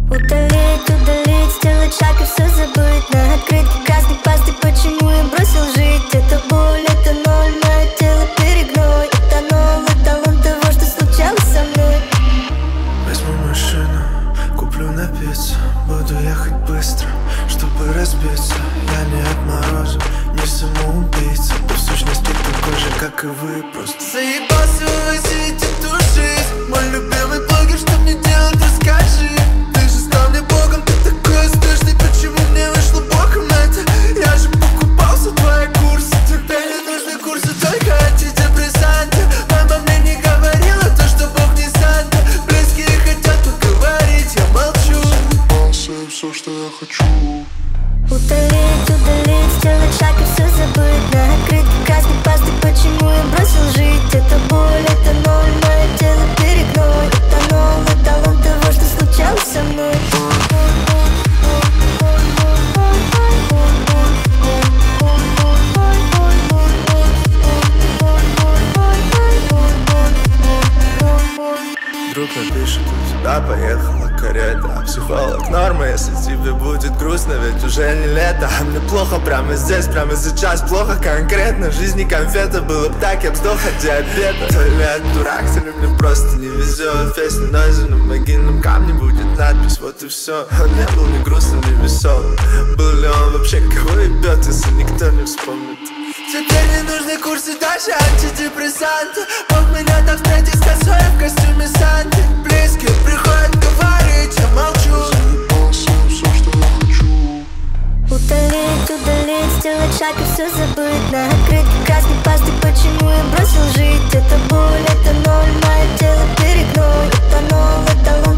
Удалить, удалить, сделать шаг и все забыть. На открытке красной пасты, почему я бросил жить? Это боль, это ноль, мое тело перегной. Этанол, эталон того, что случалось со мной. Возьму машину, куплю напиться, буду ехать быстро, чтобы разбиться. Я не отморозу, не самоубийца, да в сущности такой же, как и вы. Просто заебался вывозить эту жизнь. Мой любимый блогер, что мне делать, расскажи. Ты же стал мне богом, ты такой успешный, почему мне вышло боком это? Я же покупался твои курсы. Тебе не нужны курсы, только антидепрессанты. Мама мне не говорила то, что Бог не Санта. Близкие хотят поговорить, я молчу. Заебался, все, что я хочу. Удалить, удалить, сделать шаг и все забыть. На открытке красной пасты, почему я бросил жить? Это боль, это ноль, мое тело перегной. Этанол, эталон того, что случалось со мной. Друг напишет, у тебя поехала карета. А психолог норма, если тебе будет грустно, ведь уже не лето. А мне плохо прямо здесь, прямо сейчас. Плохо конкретно, жизнь не конфета. Было бы так, я б сдох от диабета. То ли я дурак, то ли мне просто не везет. Песня Нойза на могильном камне будет надпись, вот и все. Он не был ни грустным, ни веселым. Был ли он вообще, кого ебет, если никто не вспомнит? Теперь не нужны курсы, даже антидепрессанты. Бог меня так встретил с косой в костюме Санты. Близкие приходят говорить, я молчу. Заебался, все, что я хочу. Удалить, удалить, сделать шаг и все забыть. На открытке красной пасты, почему я бросил жить? Это боль, это ноль, мое тело перегной. Этанол, эталон